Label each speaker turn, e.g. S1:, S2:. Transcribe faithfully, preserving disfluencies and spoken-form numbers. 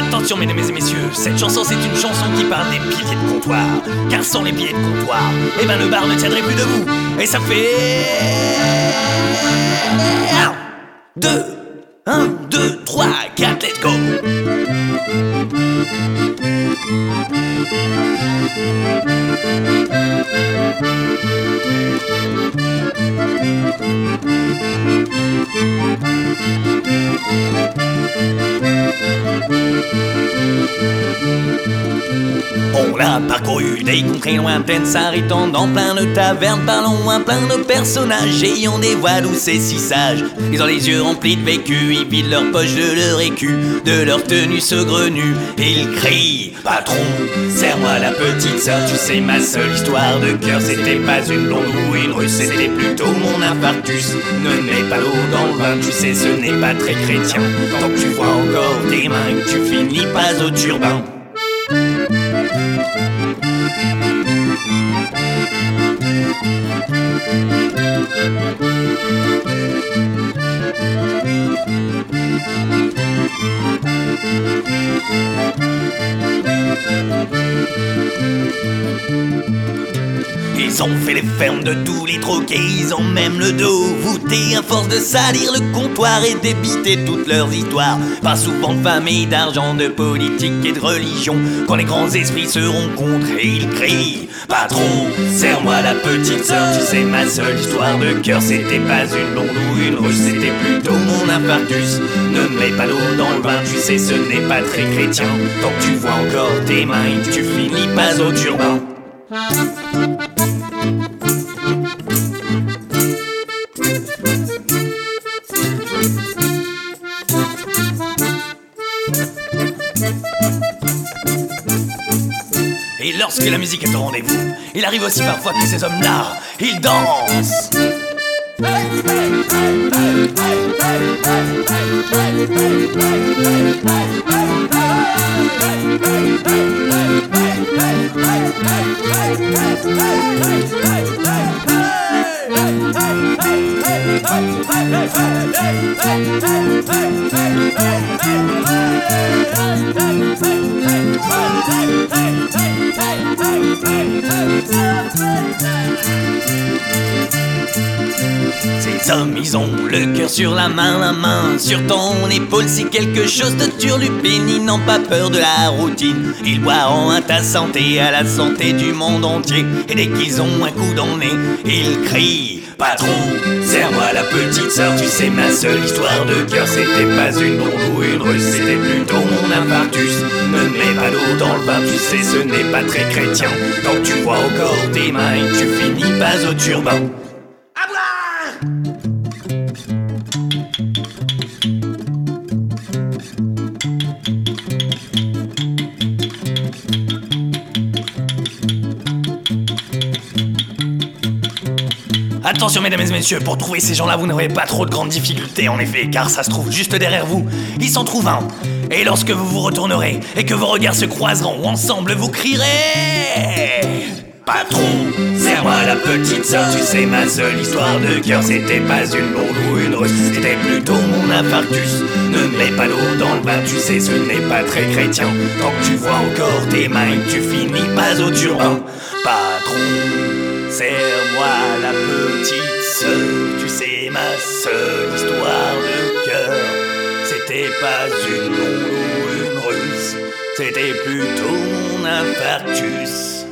S1: Attention mesdames et messieurs, cette chanson c'est une chanson qui parle des piliers de comptoir. Car sans les piliers de comptoir, eh ben le bar ne tiendrait plus debout. Et ça fait... un, deux, un, deux, trois, quatre, let's go. On a parcouru des contrées lointaines, s'arrêtant dans plein de tavernes, parlons à plein de personnages ayant des voix douces et si sages. Ils ont les yeux remplis de vécu, ils vident leur poche de leur écu, de leur tenue saugrenue. Ils crient: patron, serre-moi la petite sœur, tu sais ma seule histoire de cœur, c'était pas une blonde ou une russe, c'était plutôt mon infarctus. Ne mets pas l'eau dans le vin, tu sais ce n'est pas très chrétien, tant que tu vois encore tes mains et que tu finis pas au turbin. Ils ont fait les fermes de tous les troquets, ils ont même le dos voûté à force de salir le comptoir et débiter toutes leurs histoires. Pas souvent de femme et d'argent, de politique et de religion. Quand les grands esprits se rencontrent et ils crient: patron, serre-moi la petite sœur, tu sais ma seule histoire de cœur, c'était pas une blonde ou une russe, c'était plutôt mon infarctus. Ne mets pas l'eau dans le vin, tu sais ce n'est pas très chrétien, tant que tu vois encore tes mains et que tu finis pas au turbin. Et lorsque la musique est au rendez-vous, il arrive aussi parfois que ces hommes-là, ils dansent. Ces hommes, ils ont le cœur sur la main, la main sur ton épaule. Si quelque chose te turlupine, ils n'ont pas peur de la routine. Ils boiront à ta santé, à la santé du monde entier. Et dès qu'ils ont un coup dans le nez, ils crient: patron, serre-moi la petite sœur, tu sais ma seule histoire de cœur, c'était pas une blonde ou une russe, c'était plutôt mon infarctus. Ne mets pas l'eau dans le vin, tu sais ce n'est pas très chrétien, tant que tu vois encore tes mains et que tu finis pas au turbin. À boire! Attention mesdames et messieurs, pour trouver ces gens-là, vous n'aurez pas trop de grandes difficultés en effet, car ça se trouve juste derrière vous. Il s'en trouve un. Et lorsque vous vous retournerez et que vos regards se croiseront, ensemble vous crierez: patron, serre-moi la petite sœur, tu sais ma seule histoire de cœur, c'était pas une blonde ou une russe, c'était plutôt mon infarctus. Ne mets pas l'eau dans le vin, tu sais ce n'est pas très chrétien, tant que tu vois encore tes mains et que tu finis pas au turbin. Patron, serre-moi la petite sœur, tu sais ma seule histoire de cœur, c'était pas une blonde ou une russe, c'était plutôt mon infarctus.